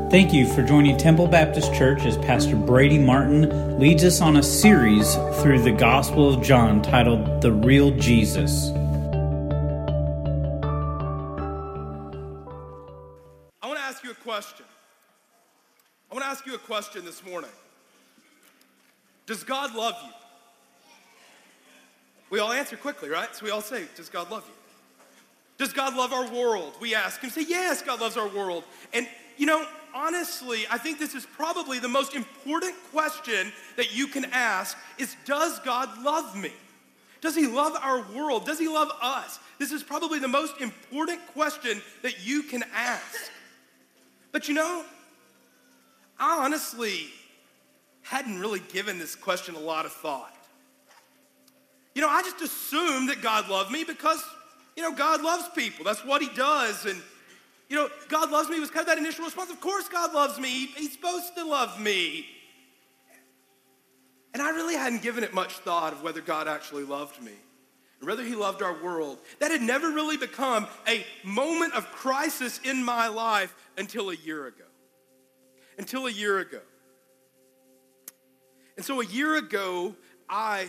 Thank you for joining Temple Baptist Church as Pastor Brady Martin leads us on a series through the Gospel of John titled The Real Jesus. I want to ask you a question. I want to ask you a question this morning. Does God love you? We all answer quickly, right? So we all say, does God love you? Does God love our world? We ask and say, yes, God loves our world. And you know, honestly, I think this is probably the most important question that you can ask is, does God love me? Does he love our world? Does he love us? This is probably the most important question that you can ask. But you know, I honestly hadn't really given this question a lot of thought. You know, I just assumed that God loved me because, you know, God loves people. That's what he does. And you know, God loves me was kind of that initial response. Of course God loves me. He's supposed to love me. And I really hadn't given it much thought of whether God actually loved me and whether he loved our world. That had never really become a moment of crisis in my life until a year ago. Until a year ago. And so a year ago, I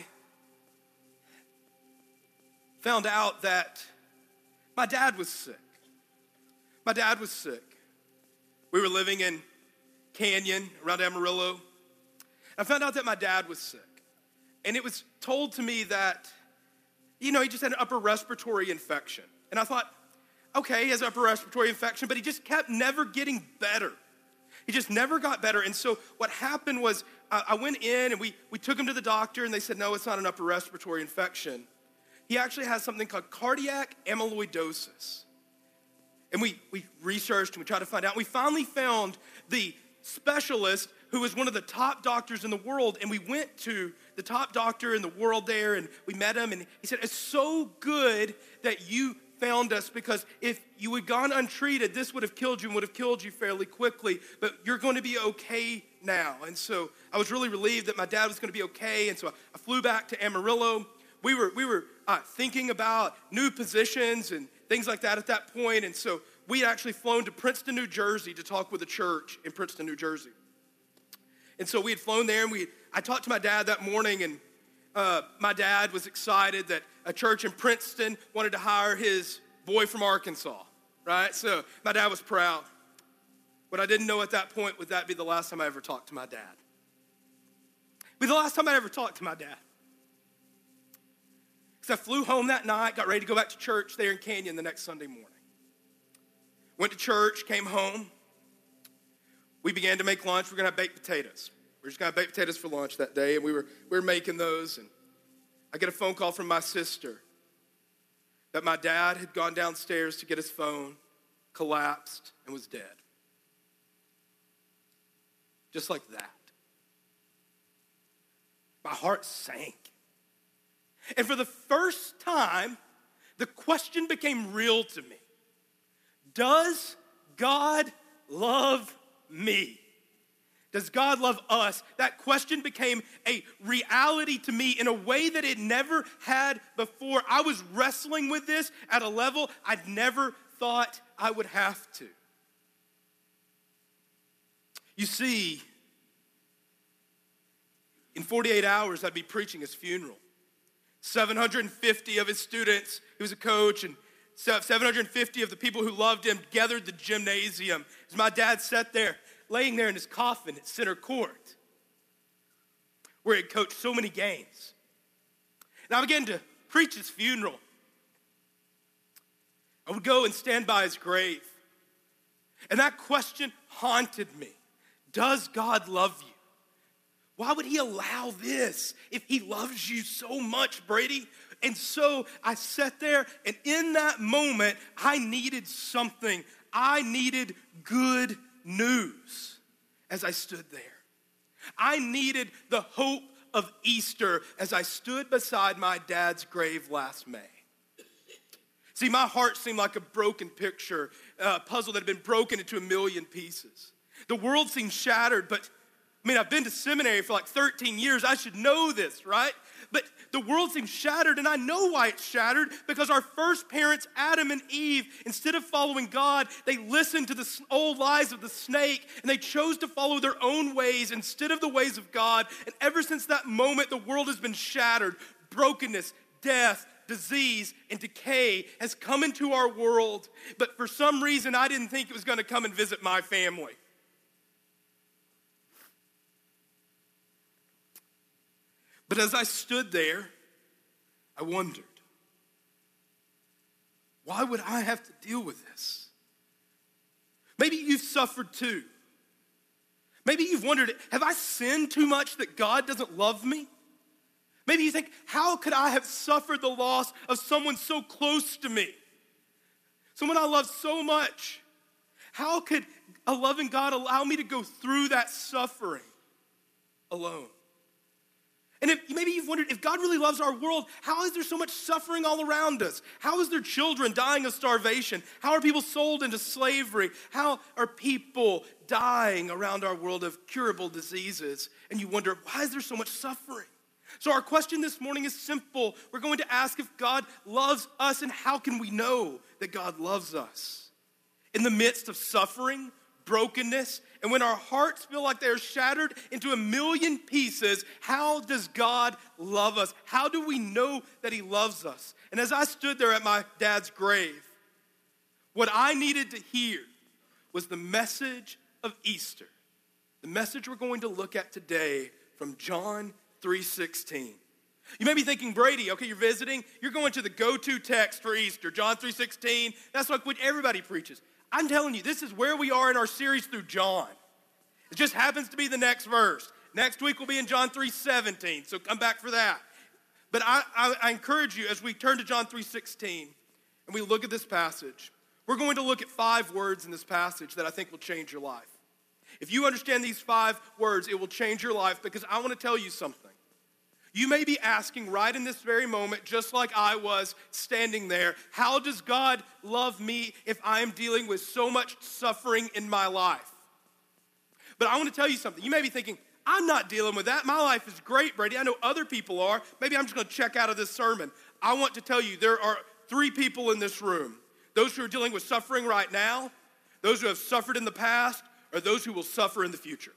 found out that my dad was sick. My dad was sick. We were living in Canyon, around Amarillo. I found out that my dad was sick. And it was told to me that, you know, he just had an upper respiratory infection. And I thought, okay, he has upper respiratory infection, but he just kept never getting better. He just never got better. And so what happened was I went in and we took him to the doctor and they said, no, it's not an upper respiratory infection. He actually has something called cardiac amyloidosis. And we researched and we tried to find out. We finally found the specialist who was one of the top doctors in the world. And we went to the top doctor in the world there and we met him. And he said, it's so good that you found us because if you had gone untreated, this would have killed you and would have killed you fairly quickly. But you're going to be okay now. And so I was really relieved that my dad was going to be okay. And so I flew back to Amarillo. We were thinking about new positions and things like that at that point. And so we had actually flown to Princeton, New Jersey to talk with a church in Princeton, New Jersey. And so we had flown there and I talked to my dad that morning and my dad was excited that a church in Princeton wanted to hire his boy from Arkansas, right? So my dad was proud. What I didn't know at that point would that be the last time I ever talked to my dad. Be the last time I ever talked to my dad. So I flew home that night, got ready to go back to church there in Canyon the next Sunday morning. Went to church, came home. We began to make lunch. We're going to have baked potatoes. We're just going to have baked potatoes for lunch that day, and we were making those. And I get a phone call from my sister that my dad had gone downstairs to get his phone, collapsed, and was dead. Just like that. My heart sank. And for the first time, the question became real to me. Does God love me? Does God love us? That question became a reality to me in a way that it never had before. I was wrestling with this at a level I'd never thought I would have to. You see, in 48 hours, I'd be preaching his funeral. 750 of his students, he was a coach, and 750 of the people who loved him gathered the gymnasium. As my dad sat there, laying there in his coffin at center court, where he had coached so many games. And I began to preach his funeral. I would go and stand by his grave. And that question haunted me. Does God love you? Why would he allow this if he loves you so much, Brady? And so I sat there, and in that moment, I needed something. I needed good news as I stood there. I needed the hope of Easter as I stood beside my dad's grave last May. See, my heart seemed like a broken picture, a puzzle that had been broken into a million pieces. The world seemed shattered, but I mean, I've been to seminary for like 13 years. I should know this, right? But the world seems shattered, and I know why it's shattered, because our first parents, Adam and Eve, instead of following God, they listened to the old lies of the snake, and they chose to follow their own ways instead of the ways of God. And ever since that moment, the world has been shattered. Brokenness, death, disease, and decay has come into our world. But for some reason, I didn't think it was going to come and visit my family. But as I stood there, I wondered, why would I have to deal with this? Maybe you've suffered too. Maybe you've wondered, have I sinned too much that God doesn't love me? Maybe you think, how could I have suffered the loss of someone so close to me? Someone I love so much. How could a loving God allow me to go through that suffering alone? And maybe you've wondered, if God really loves our world, how is there so much suffering all around us? How is there children dying of starvation? How are people sold into slavery? How are people dying around our world of curable diseases? And you wonder, why is there so much suffering? So our question this morning is simple. We're going to ask if God loves us, and how can we know that God loves us? In the midst of suffering, brokenness, and when our hearts feel like they're shattered into a million pieces, how does God love us? How do we know that he loves us? And as I stood there at my dad's grave, what I needed to hear was the message of Easter. The message we're going to look at today from John 3:16. You may be thinking, Brady, okay, you're visiting. You're going to the go-to text for Easter, John 3:16. That's like what everybody preaches. I'm telling you, this is where we are in our series through John. It just happens to be the next verse. Next week we'll be in John 3:17, so come back for that. But I encourage you, as we turn to John 3:16 and we look at this passage, we're going to look at 5 words in this passage that I think will change your life. If you understand these 5 words, it will change your life, because I want to tell you something. You may be asking right in this very moment, just like I was standing there, how does God love me if I am dealing with so much suffering in my life? But I want to tell you something. You may be thinking, I'm not dealing with that. My life is great, Brady. I know other people are. Maybe I'm just going to check out of this sermon. I want to tell you, there are 3 people in this room. Those who are dealing with suffering right now, those who have suffered in the past, or those who will suffer in the future.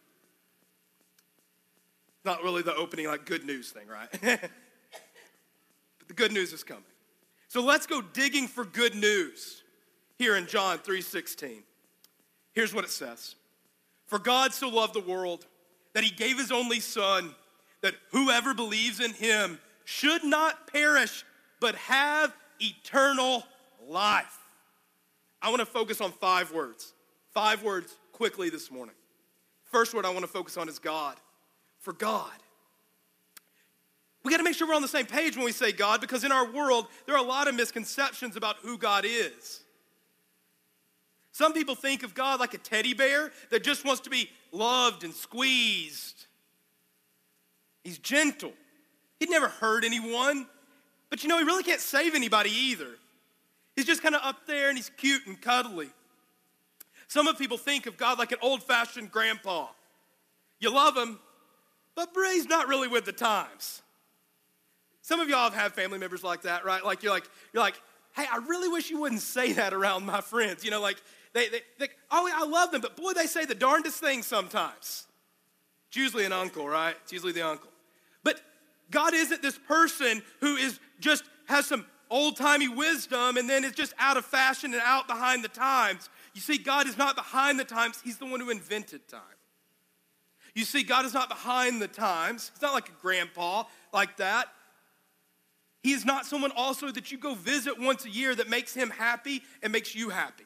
Not really the opening, like, good news thing, right? But the good news is coming. So let's go digging for good news here in John 3:16. Here's what it says. For God so loved the world that he gave his only son, that whoever believes in him should not perish, but have eternal life. I want to focus on 5 words. 5 words quickly this morning. First word I want to focus on is God. For God. We got to make sure we're on the same page when we say God, because in our world, there are a lot of misconceptions about who God is. Some people think of God like a teddy bear that just wants to be loved and squeezed. He's gentle. He'd never hurt anyone. But you know, he really can't save anybody either. He's just kind of up there and he's cute and cuddly. Some people think of God like an old-fashioned grandpa. You love him, but he's not really with the times. Some of y'all have had family members like that, right? Like you're like, hey, I really wish you wouldn't say that around my friends. You know, like they oh, I love them, but boy, they say the darndest things sometimes. It's usually an uncle, right? It's usually the uncle. But God isn't this person who is just has some old-timey wisdom and then is just out of fashion and out behind the times. You see, God is not behind the times. He's the one who invented time. You see, God is not behind the times. He's not like a grandpa like that. He is not someone also that you go visit once a year that makes him happy and makes you happy.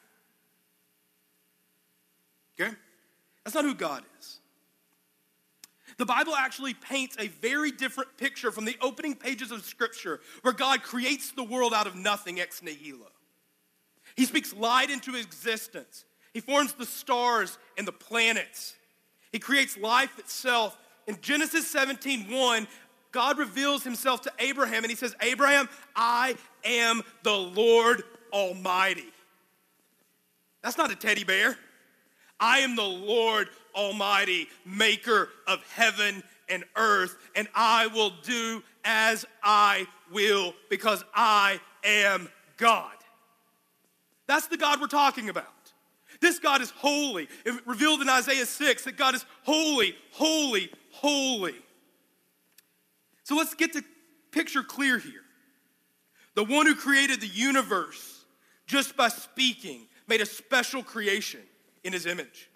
Okay? That's not who God is. The Bible actually paints a very different picture from the opening pages of Scripture, where God creates the world out of nothing, ex nihilo. He speaks light into existence. He forms the stars and the planets. He creates life itself. In Genesis 17:1, God reveals himself to Abraham, and he says, Abraham, I am the Lord Almighty. That's not a teddy bear. I am the Lord Almighty, maker of heaven and earth, and I will do as I will because I am God. That's the God we're talking about. This God is holy. It revealed in Isaiah 6 that God is holy, holy, holy. So let's get the picture clear here. The one who created the universe just by speaking made a special creation in his image.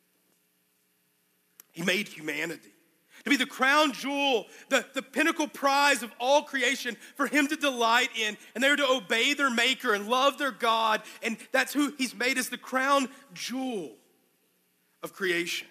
He made humanity to be the crown jewel, the pinnacle prize of all creation for him to delight in. And they were to obey their maker and love their God. And that's who he's made as the crown jewel of creation.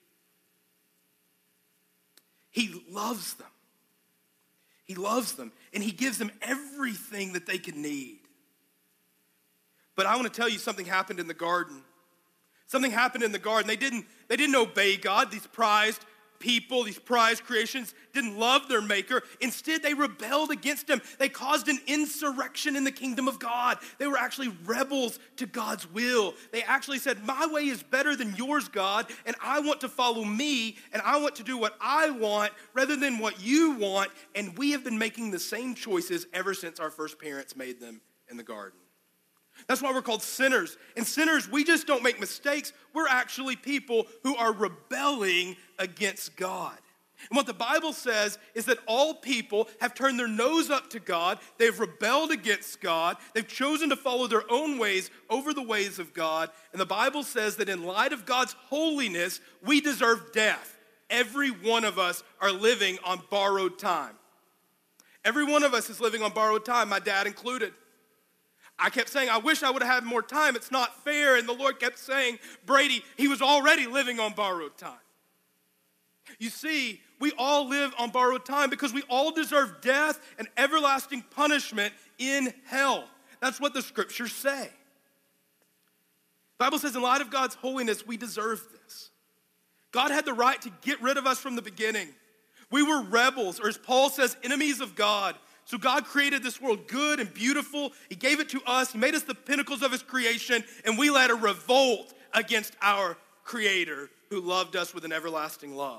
He loves them. He loves them. And he gives them everything that they can need. But I want to tell you something happened in the garden. Something happened in the garden. They didn't obey God. These prized people, these prized creations didn't love their maker. Instead, they rebelled against him. They caused an insurrection in the kingdom of God. They were actually rebels to God's will. They actually said, my way is better than yours, God, and I want to follow me, and I want to do what I want rather than what you want. And we have been making the same choices ever since our first parents made them in the garden. That's why we're called sinners. And sinners, we just don't make mistakes. We're actually people who are rebelling against God. And what the Bible says is that all people have turned their nose up to God. They've rebelled against God. They've chosen to follow their own ways over the ways of God. And the Bible says that in light of God's holiness, we deserve death. Every one of us are living on borrowed time. Every one of us is living on borrowed time, my dad included. I kept saying, I wish I would have had more time. It's not fair. And the Lord kept saying, Brady, he was already living on borrowed time. You see, we all live on borrowed time because we all deserve death and everlasting punishment in hell. That's what the scriptures say. The Bible says in light of God's holiness, we deserve this. God had the right to get rid of us from the beginning. We were rebels, or as Paul says, enemies of God. So God created this world good and beautiful. He gave it to us. He made us the pinnacles of his creation, and we led a revolt against our Creator who loved us with an everlasting love.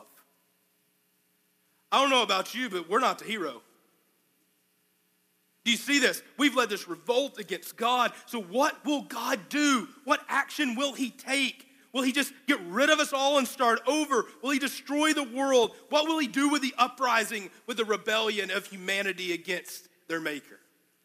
I don't know about you, but we're not the hero. Do you see this? We've led this revolt against God. So what will God do? What action will he take? Will he just get rid of us all and start over? Will he destroy the world? What will he do with the uprising, with the rebellion of humanity against their maker?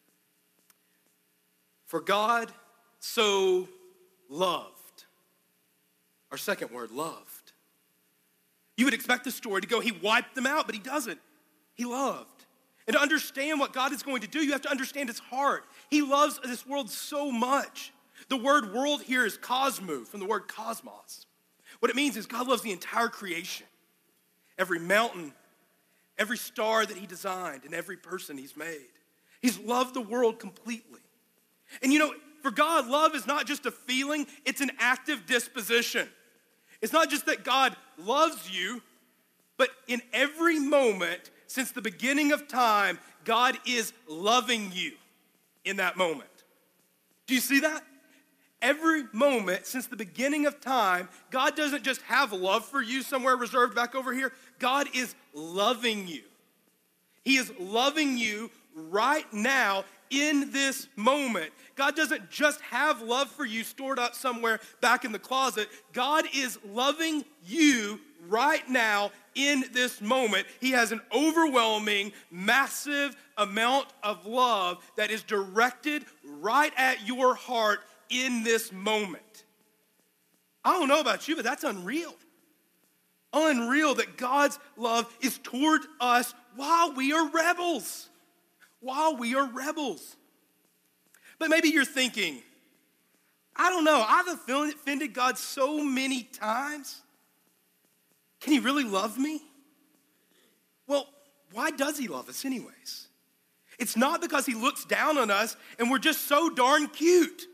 For God so loved. Our second word, loved. You would expect the story to go, he wiped them out, but he doesn't. He loved. And to understand what God is going to do, you have to understand his heart. He loves this world so much. The word world here is cosmo, from the word cosmos. What it means is God loves the entire creation. Every mountain, every star that he designed, and every person he's made. He's loved the world completely. And you know, for God, love is not just a feeling, it's an active disposition. It's not just that God loves you, but in every moment since the beginning of time, God is loving you in that moment. Do you see that? Every moment since the beginning of time, God doesn't just have love for you somewhere reserved back over here. God is loving you. He is loving you right now in this moment. God doesn't just have love for you stored up somewhere back in the closet. God is loving you right now in this moment. He has an overwhelming, massive amount of love that is directed right at your heart in this moment. I don't know about you, but that's unreal. Unreal that God's love is toward us while we are rebels. While we are rebels. But maybe you're thinking, I don't know, I've offended God so many times. Can he really love me? Well, why does he love us anyways? It's not because he looks down on us and we're just so darn cute.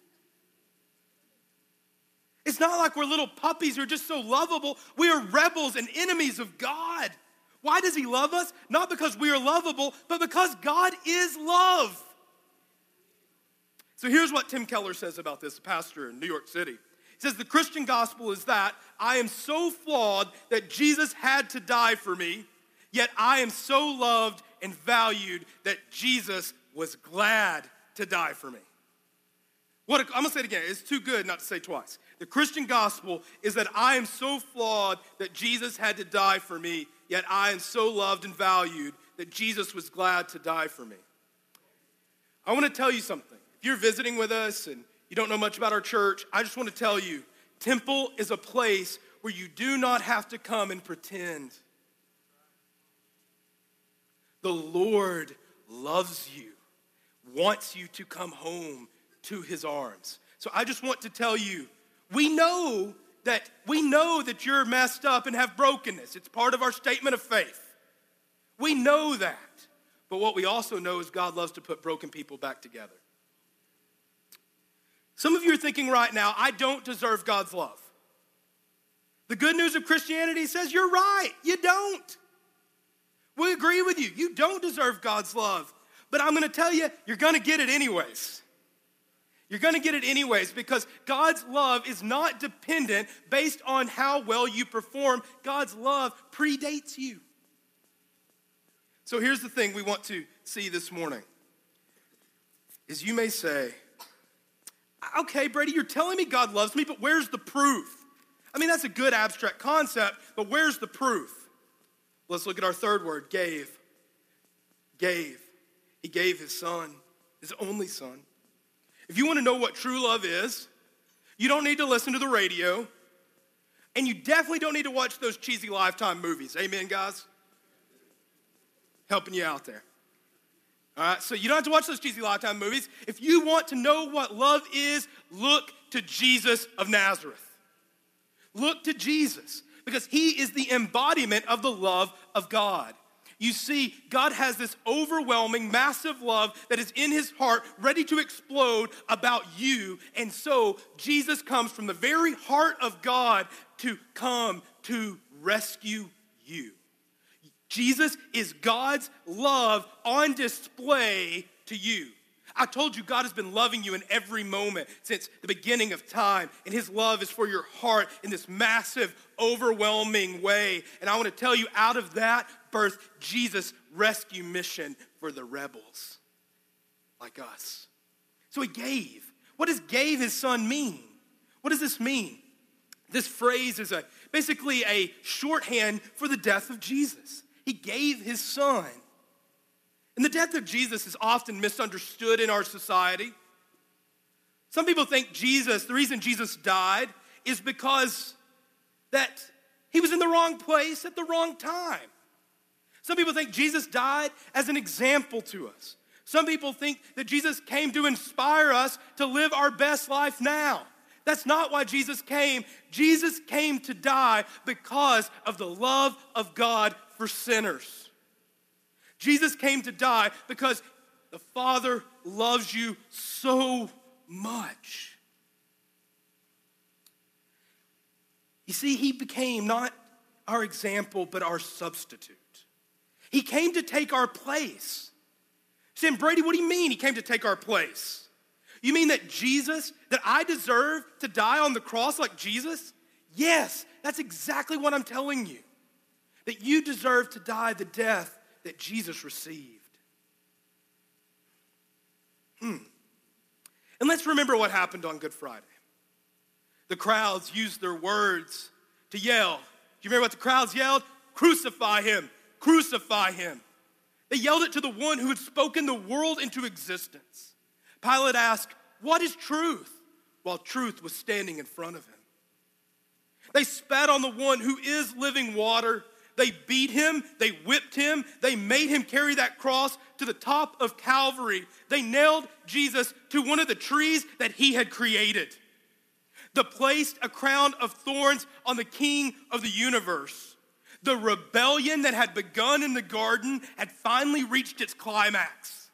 It's not like we're little puppies who are just so lovable. We are rebels and enemies of God. Why does he love us? Not because we are lovable, but because God is love. So here's what Tim Keller says about this, a pastor in New York City. He says the Christian gospel is that I am so flawed that Jesus had to die for me, yet I am so loved and valued that Jesus was glad to die for me. I'm going to say it again. It's too good not to say twice. The Christian gospel is that I am so flawed that Jesus had to die for me, yet I am so loved and valued that Jesus was glad to die for me. I want to tell you something. If you're visiting with us and you don't know much about our church, I just want to tell you, Temple is a place where you do not have to come and pretend. The Lord loves you, wants you to come home to his arms. So I just want to tell you, we know that you're messed up and have brokenness. It's part of our statement of faith. We know that. But what we also know is God loves to put broken people back together. Some of you are thinking right now, I don't deserve God's love. The good news of Christianity says you're right, you don't. We agree with you. You don't deserve God's love. But I'm going to tell you, you're going to get it anyways. You're going to get it anyways because God's love is not dependent based on how well you perform. God's love predates you. So here's the thing we want to see this morning is you may say, okay, Brady, you're telling me God loves me, but where's the proof? I mean, that's a good abstract concept, but where's the proof? Let's look at our third word, gave. Gave. He gave his son, his only son. If you want to know what true love is, you don't need to listen to the radio, and you definitely don't need to watch those cheesy Lifetime movies. Amen, guys? Helping you out there. All right, so you don't have to watch those cheesy Lifetime movies. If you want to know what love is, look to Jesus of Nazareth. Look to Jesus, because he is the embodiment of the love of God. You see, God has this overwhelming, massive love that is in his heart, ready to explode about you. And so Jesus comes from the very heart of God to come to rescue you. Jesus is God's love on display to you. I told you God has been loving you in every moment since the beginning of time, and his love is for your heart in this massive, overwhelming way. And I want to tell you, out of that birthed Jesus' rescue mission for the rebels like us. So he gave. What does gave his son mean? What does this mean? This phrase is basically a shorthand for the death of Jesus. He gave his son. And the death of Jesus is often misunderstood in our society. Some people think the reason Jesus died is because that he was in the wrong place at the wrong time. Some people think Jesus died as an example to us. Some people think that Jesus came to inspire us to live our best life now. That's not why Jesus came. Jesus came to die because of the love of God for sinners. Jesus came to die because the Father loves you so much. You see, he became not our example, but our substitute. He came to take our place. You're saying, Brady, what do you mean he came to take our place? You mean that I deserve to die on the cross like Jesus? Yes, that's exactly what I'm telling you. That you deserve to die the death that Jesus received. And let's remember what happened on Good Friday. The crowds used their words to yell. Do you remember what the crowds yelled? Crucify him, crucify him. They yelled it to the one who had spoken the world into existence. Pilate asked, what is truth? While truth was standing in front of him. They spat on the one who is living water. They beat him, they whipped him, they made him carry that cross to the top of Calvary. They nailed Jesus to one of the trees that he had created. They placed a crown of thorns on the King of the universe. The rebellion that had begun in the garden had finally reached its climax.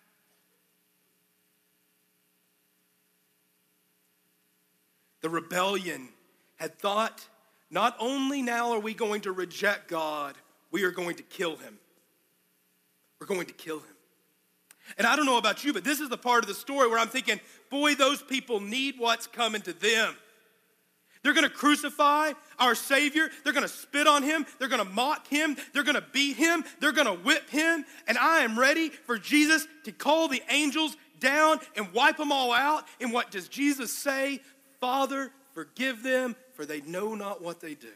The rebellion had thought, not only now are we going to reject God, we are going to kill him. We're going to kill him. And I don't know about you, but this is the part of the story where I'm thinking, boy, those people need what's coming to them. They're going to crucify our Savior. They're going to spit on him. They're going to mock him. They're going to beat him. They're going to whip him. And I am ready for Jesus to call the angels down and wipe them all out. And what does Jesus say? Father, forgive them, for they know not what they do.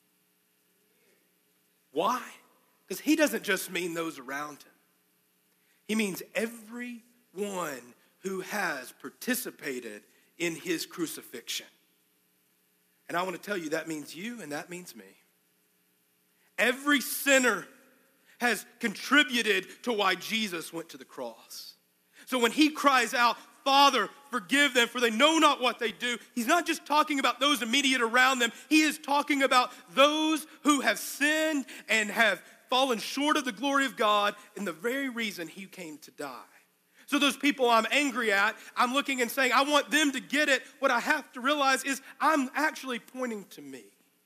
Why? Because he doesn't just mean those around him. He means everyone who has participated in his crucifixion. And I want to tell you, that means you and that means me. Every sinner has contributed to why Jesus went to the cross. So when he cries out, Father, forgive them, for they know not what they do, he's not just talking about those immediate around them. He is talking about those who have sinned and have fallen short of the glory of God, and the very reason he came to die. So those people I'm angry at, I'm looking and saying, I want them to get it. What I have to realize is I'm actually pointing to me.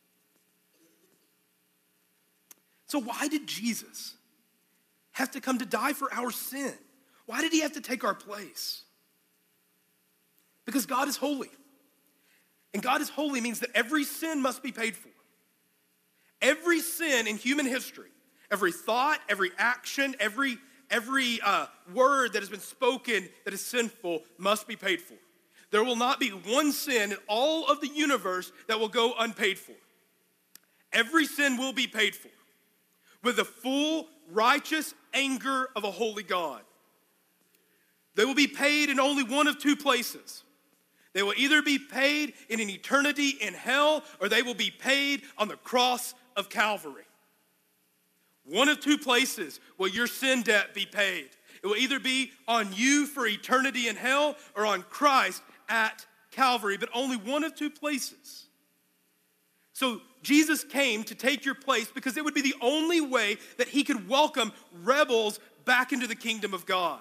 So why did Jesus have to come to die for our sin? Why did he have to take our place? Because God is holy. And God is holy means that every sin must be paid for. Every sin in human history, every thought, every action, every word that has been spoken that is sinful must be paid for. There will not be one sin in all of the universe that will go unpaid for. Every sin will be paid for with the full righteous anger of a holy God. They will be paid in only one of two places. They will either be paid in an eternity in hell, or they will be paid on the cross of Calvary. One of two places will your sin debt be paid. It will either be on you for eternity in hell or on Christ at Calvary, but only one of two places. So Jesus came to take your place because it would be the only way that he could welcome rebels back into the kingdom of God.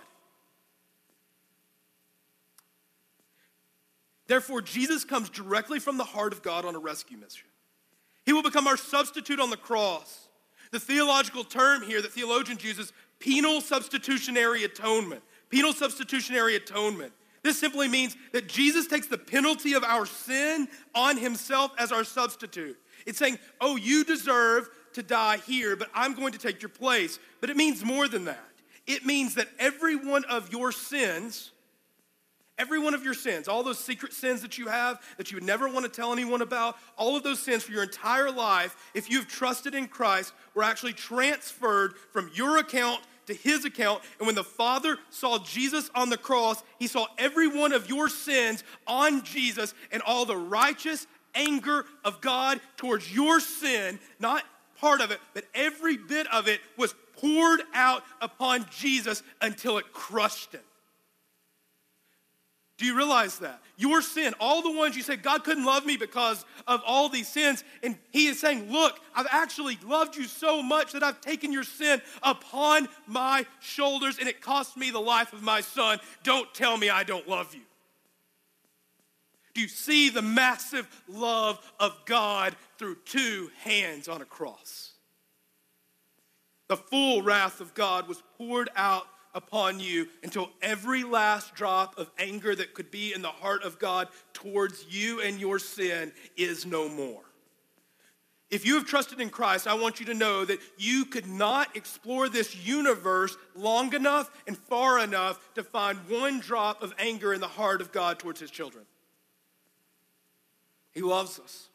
Therefore, Jesus comes directly from the heart of God on a rescue mission. He will become our substitute on the cross. The theological term here that theologians use is penal substitutionary atonement. Penal substitutionary atonement. This simply means that Jesus takes the penalty of our sin on himself as our substitute. It's saying, oh, you deserve to die here, but I'm going to take your place. But it means more than that. It means that every one of your sins, all those secret sins that you have, that you would never want to tell anyone about, all of those sins for your entire life, if you've trusted in Christ, were actually transferred from your account to his account. And when the Father saw Jesus on the cross, he saw every one of your sins on Jesus, and all the righteous anger of God towards your sin, not part of it, but every bit of it was poured out upon Jesus until it crushed him. Do you realize that? Your sin, all the ones you say, God couldn't love me because of all these sins. And he is saying, look, I've actually loved you so much that I've taken your sin upon my shoulders, and it cost me the life of my son. Don't tell me I don't love you. Do you see the massive love of God through two hands on a cross? The full wrath of God was poured out upon you until every last drop of anger that could be in the heart of God towards you and your sin is no more. If you have trusted in Christ, I want you to know that you could not explore this universe long enough and far enough to find one drop of anger in the heart of God towards his children. He loves us.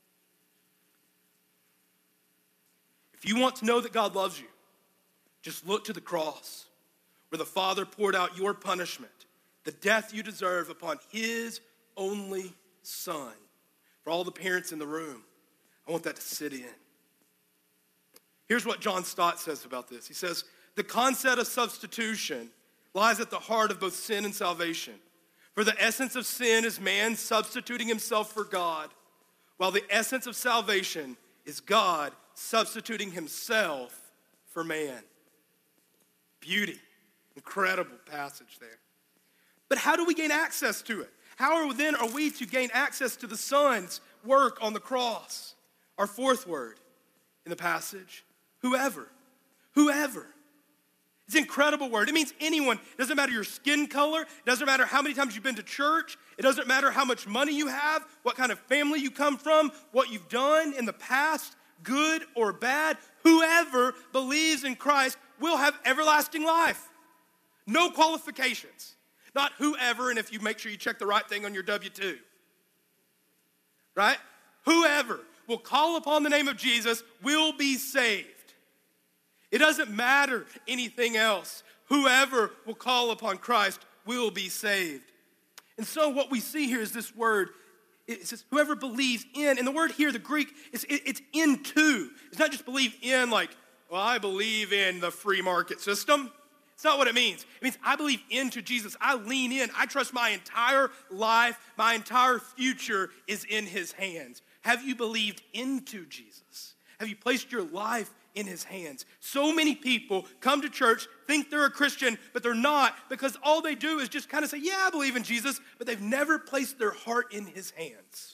If you want to know that God loves you, just look to the cross, where the Father poured out your punishment, the death you deserve, upon his only Son. For all the parents in the room, I want that to sit in. Here's what John Stott says about this. He says, the concept of substitution lies at the heart of both sin and salvation. For the essence of sin is man substituting himself for God, while the essence of salvation is God substituting himself for man. Beauty. Incredible passage there. But how do we gain access to it? How are we to gain access to the Son's work on the cross? Our fourth word in the passage, whoever. Whoever. It's an incredible word. It means anyone. It doesn't matter your skin color. It doesn't matter how many times you've been to church. It doesn't matter how much money you have, what kind of family you come from, what you've done in the past, good or bad. Whoever believes in Christ will have everlasting life. No qualifications. Not whoever, and if you make sure you check the right thing on your W-2. Right? Whoever will call upon the name of Jesus will be saved. It doesn't matter anything else. Whoever will call upon Christ will be saved. And so what we see here is this word. It says whoever believes in. And the word here, the Greek, it's into. It's not just believe in like, well, I believe in the free market system. It's not what it means. It means I believe into Jesus. I lean in. I trust my entire life, my entire future is in his hands. Have you believed into Jesus? Have you placed your life in his hands? So many people come to church, think they're a Christian, but they're not, because all they do is just kind of say, yeah, I believe in Jesus, but they've never placed their heart in his hands.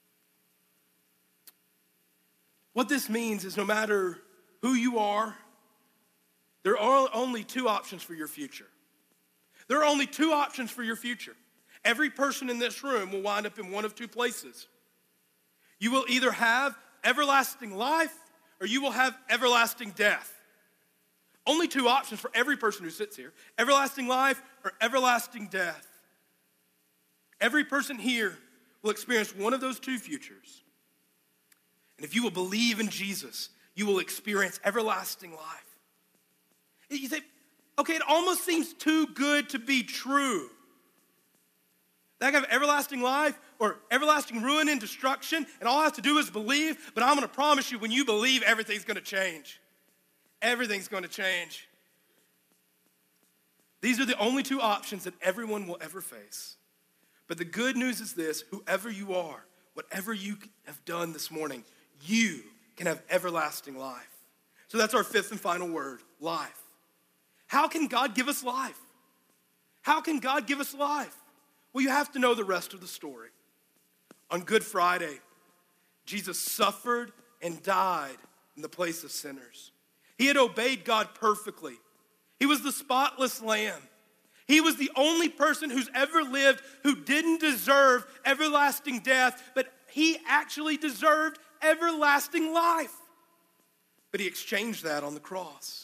What this means is no matter who you are, there are only two options for your future. There are only two options for your future. Every person in this room will wind up in one of two places. You will either have everlasting life or you will have everlasting death. Only two options for every person who sits here. Everlasting life or everlasting death. Every person here will experience one of those two futures. And if you will believe in Jesus, you will experience everlasting life. You say, okay, it almost seems too good to be true. That kind of everlasting life or everlasting ruin and destruction, and all I have to do is believe, but I'm going to promise you when you believe, everything's going to change. Everything's going to change. These are the only two options that everyone will ever face. But the good news is this: whoever you are, whatever you have done this morning, you can have everlasting life. So that's our fifth and final word, life. How can God give us life? How can God give us life? Well, you have to know the rest of the story. On Good Friday, Jesus suffered and died in the place of sinners. He had obeyed God perfectly. He was the spotless lamb. He was the only person who's ever lived who didn't deserve everlasting death, but he actually deserved everlasting life. But he exchanged that on the cross.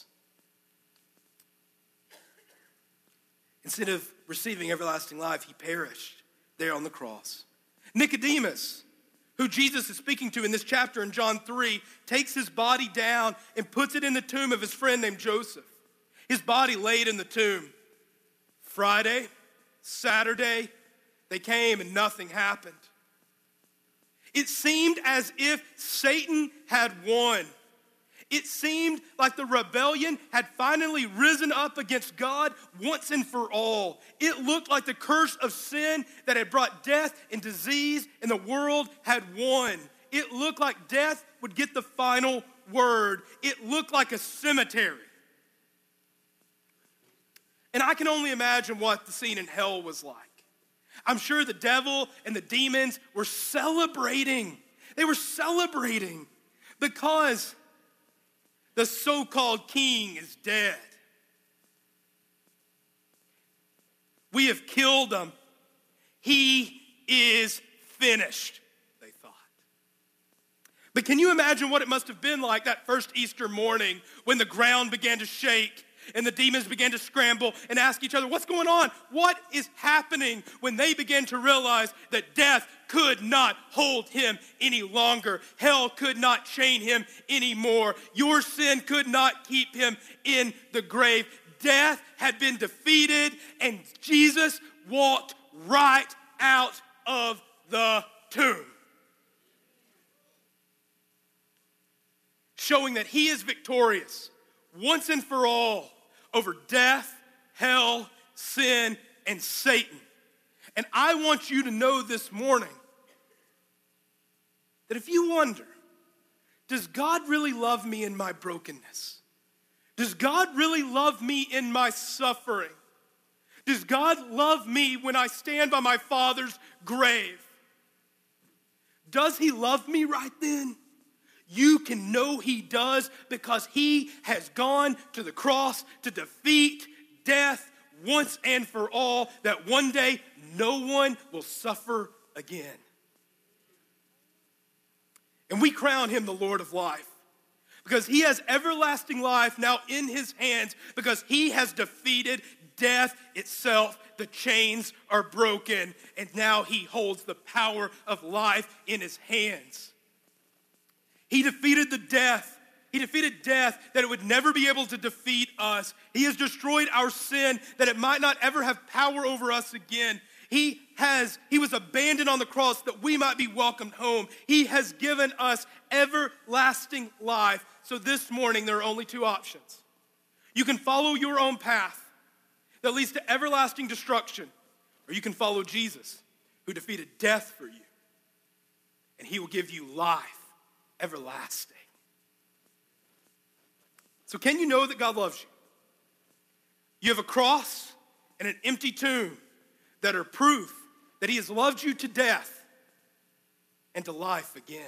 Instead of receiving everlasting life, he perished there on the cross. Nicodemus, who Jesus is speaking to in this chapter in John 3, takes his body down and puts it in the tomb of his friend named Joseph. His body laid in the tomb. Friday, Saturday, they came and nothing happened. It seemed as if Satan had won. It seemed like the rebellion had finally risen up against God once and for all. It looked like the curse of sin that had brought death and disease in the world had won. It looked like death would get the final word. It looked like a cemetery. And I can only imagine what the scene in hell was like. I'm sure the devil and the demons were celebrating. They were celebrating because the so-called king is dead. We have killed him. He is finished, they thought. But can you imagine what it must have been like that first Easter morning when the ground began to shake and the demons began to scramble and ask each other, what's going on? What is happening? When they began to realize that death could not hold him any longer. Hell could not chain him anymore. Your sin could not keep him in the grave. Death had been defeated, and Jesus walked right out of the tomb, showing that he is victorious once and for all over death, hell, sin, and Satan. And I want you to know this morning that if you wonder, does God really love me in my brokenness? Does God really love me in my suffering? Does God love me when I stand by my Father's grave? Does he love me right then? You can know he does because he has gone to the cross to defeat death once and for all, that one day no one will suffer again. And we crown him the Lord of life because he has everlasting life now in his hands because he has defeated death itself. The chains are broken and now he holds the power of life in his hands. He defeated the death. He defeated death that it would never be able to defeat us. He has destroyed our sin that it might not ever have power over us again. He was abandoned on the cross that we might be welcomed home. He has given us everlasting life. So this morning, there are only two options. You can follow your own path that leads to everlasting destruction, or you can follow Jesus, who defeated death for you, and he will give you life everlasting. So can you know that God loves you? You have a cross and an empty tomb that are proof that he has loved you to death and to life again.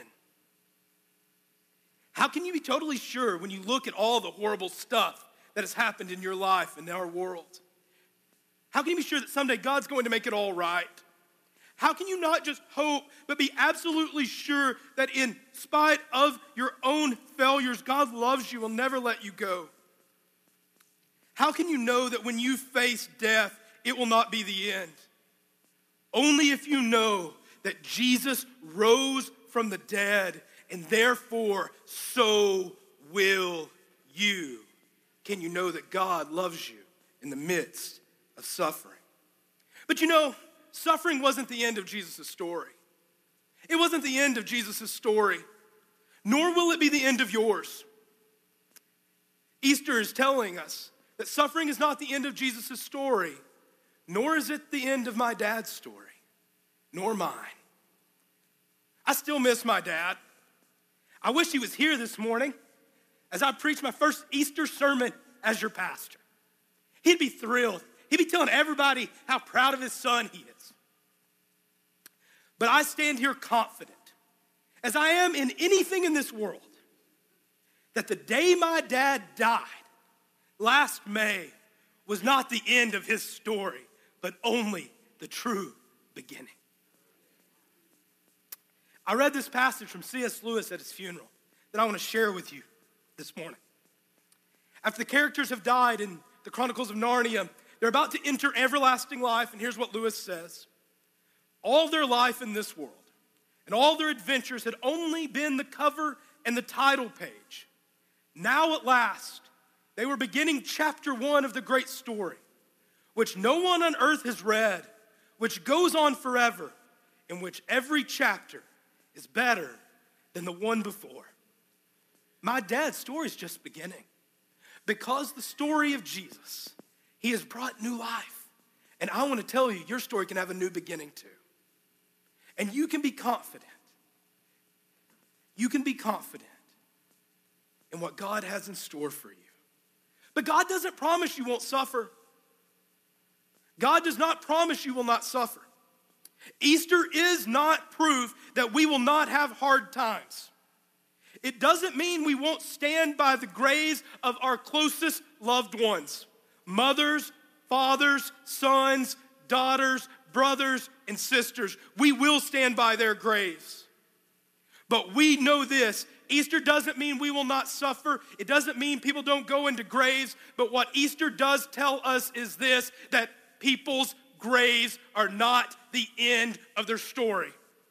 How can you be totally sure when you look at all the horrible stuff that has happened in your life and in our world? How can you be sure that someday God's going to make it all right? How can you not just hope, but be absolutely sure that in spite of your own failures, God loves you, will never let you go? How can you know that when you face death, it will not be the end? Only if you know that Jesus rose from the dead, and therefore so will you. Can you know that God loves you in the midst of suffering? But you know, suffering wasn't the end of Jesus' story. It wasn't the end of Jesus' story, nor will it be the end of yours. Easter is telling us that suffering is not the end of Jesus' story, nor is it the end of my dad's story, nor mine. I still miss my dad. I wish he was here this morning as I preach my first Easter sermon as your pastor. He'd be thrilled. He'd be telling everybody how proud of his son he is. But I stand here confident, as I am in anything in this world, that the day my dad died last May was not the end of his story, but only the true beginning. I read this passage from C.S. Lewis at his funeral that I want to share with you this morning. After the characters have died in the Chronicles of Narnia, they're about to enter everlasting life, and here's what Lewis says. All their life in this world and all their adventures had only been the cover and the title page. Now at last, they were beginning chapter 1 of the great story, which no one on earth has read, which goes on forever, in which every chapter is better than the one before. My dad's story is just beginning. Because the story of Jesus, he has brought new life. And I want to tell you, your story can have a new beginning too. And you can be confident. You can be confident in what God has in store for you. But God doesn't promise you won't suffer. God does not promise you will not suffer. Easter is not proof that we will not have hard times. It doesn't mean we won't stand by the graves of our closest loved ones. Mothers, fathers, sons, daughters, brothers, and sisters. We will stand by their graves. But we know this. Easter doesn't mean we will not suffer. It doesn't mean people don't go into graves. But what Easter does tell us is this, that people's graves are not the end of their story.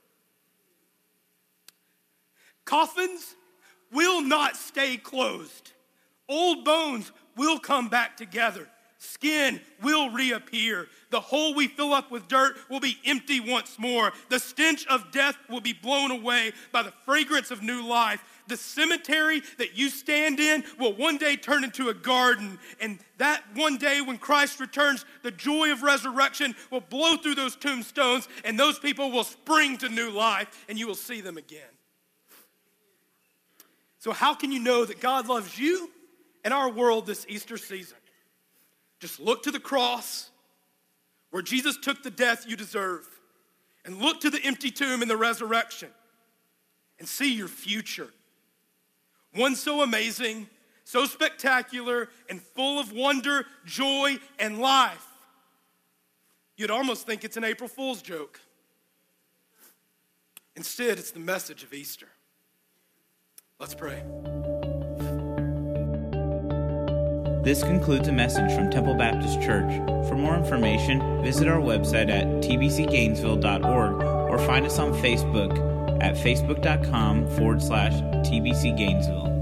Coffins will not stay closed. Old bones will come back together. Skin will reappear. The hole we fill up with dirt will be empty once more. The stench of death will be blown away by the fragrance of new life. The cemetery that you stand in will one day turn into a garden. And that one day when Christ returns, the joy of resurrection will blow through those tombstones, and those people will spring to new life, and you will see them again. So how can you know that God loves you and our world this Easter season? Just look to the cross where Jesus took the death you deserve, and look to the empty tomb and the resurrection and see your future One so amazing, so spectacular, and full of wonder, joy, and life. You'd almost think it's an April Fool's joke. Instead, it's the message of Easter. Let's pray. This concludes a message from Temple Baptist Church. For more information, visit our website at tbcgainesville.org or find us on Facebook at facebook.com/TBC Gainesville.